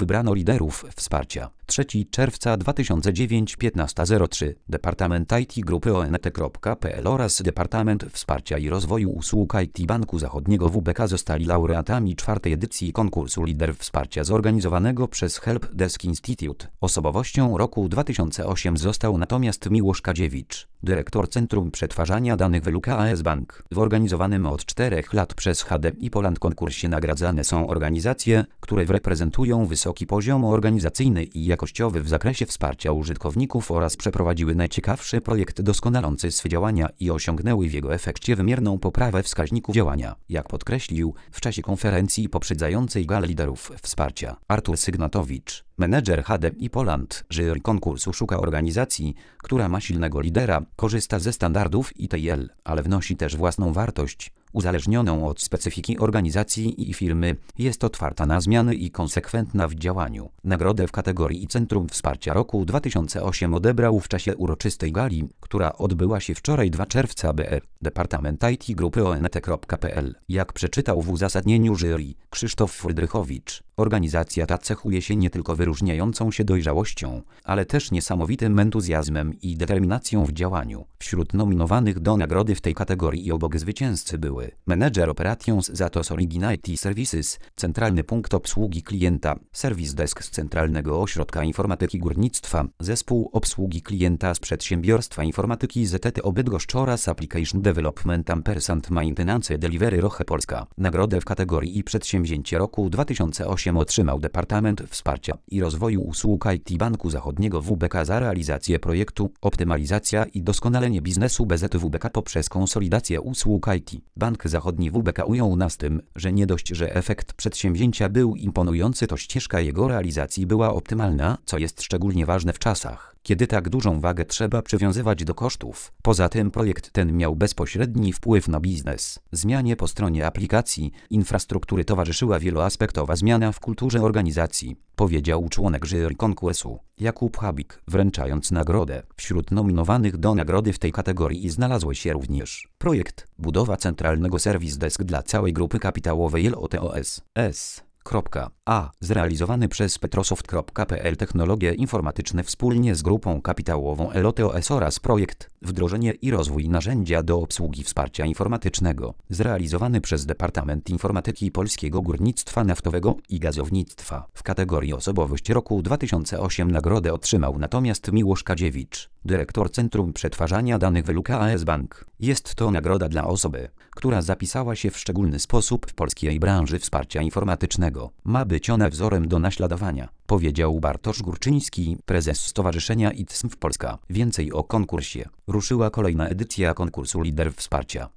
wybrano liderów wsparcia. 3 czerwca 2009 15:03 Departament IT Grupy ONT.pl oraz Departament Wsparcia i Rozwoju Usług IT Banku Zachodniego WBK zostali laureatami 4. edycji konkursu Lider Wsparcia zorganizowanego przez Help Desk Institute. Osobowością roku 2008 został natomiast Miłosz Kadziewicz, dyrektor Centrum Przetwarzania Danych w LKS Bank. W organizowanym od 4 lat przez HDI Poland konkursie nagradzane są organizacje, które reprezentują wysoki poziom organizacyjny i jakościowy w zakresie wsparcia użytkowników oraz przeprowadziły najciekawszy projekt doskonalący swe działania i osiągnęły w jego efekcie wymierną poprawę wskaźników działania. Jak podkreślił w czasie konferencji poprzedzającej galę liderów wsparcia Artur Sygnatowicz, menedżer HDI Poland, jury konkursu szuka organizacji, która ma silnego lidera, korzysta ze standardów ITIL, ale wnosi też własną wartość, uzależnioną od specyfiki organizacji i firmy, jest otwarta na zmiany i konsekwentna w działaniu. Nagrodę w kategorii Centrum Wsparcia roku 2008 odebrał w czasie uroczystej gali, która odbyła się wczoraj 2 czerwca Departament IT Grupy ONT.pl. Jak przeczytał w uzasadnieniu jury Krzysztof Frydrychowicz, organizacja ta cechuje się nie tylko wyróżniającą się dojrzałością, ale też niesamowitym entuzjazmem i determinacją w działaniu. Wśród nominowanych do nagrody w tej kategorii i obok zwycięzcy były Manager Operations z Atos Origin IT Services, Centralny Punkt Obsługi Klienta, Service Desk z Centralnego Ośrodka Informatyki Górnictwa, Zespół Obsługi Klienta z Przedsiębiorstwa Informatyki ZTO Bydgoszcz oraz Application Development & Maintenance Delivery Roche Polska. Nagrodę w kategorii i Przedsięwzięcie roku 2008 otrzymał Departament Wsparcia i Rozwoju Usług IT Banku Zachodniego WBK za realizację projektu Optymalizacja i doskonalenie biznesu BZWBK poprzez konsolidację usług IT. Bank Zachodni WBK ujął nas tym, że nie dość, że efekt przedsięwzięcia był imponujący, to ścieżka jego realizacji była optymalna, co jest szczególnie ważne w czasach, kiedy tak dużą wagę trzeba przywiązywać do kosztów. Poza tym projekt ten miał bezpośredni wpływ na biznes. Zmianie po stronie aplikacji, infrastruktury towarzyszyła wieloaspektowa zmiana w kulturze organizacji, powiedział członek jury konkursu Jakub Habik, wręczając nagrodę. Wśród nominowanych do nagrody w tej kategorii znalazły się również projekt budowa centralnego Service Desk dla całej grupy kapitałowej LOTOS zrealizowany przez Petrosoft.pl Technologie Informatyczne wspólnie z grupą kapitałową LOTOS oraz projekt Wdrożenie i rozwój narzędzia do obsługi wsparcia informatycznego, zrealizowany przez Departament Informatyki Polskiego Górnictwa Naftowego i Gazownictwa. W kategorii Osobowość roku 2008 nagrodę otrzymał natomiast Miłosz Kadziewicz, dyrektor Centrum Przetwarzania Danych w LKS Bank. Jest to nagroda dla osoby, która zapisała się w szczególny sposób w polskiej branży wsparcia informatycznego. Ma być ona wzorem do naśladowania, powiedział Bartosz Górczyński, prezes Stowarzyszenia ITSM Polska. Więcej o konkursie. Ruszyła kolejna edycja konkursu Lider Wsparcia.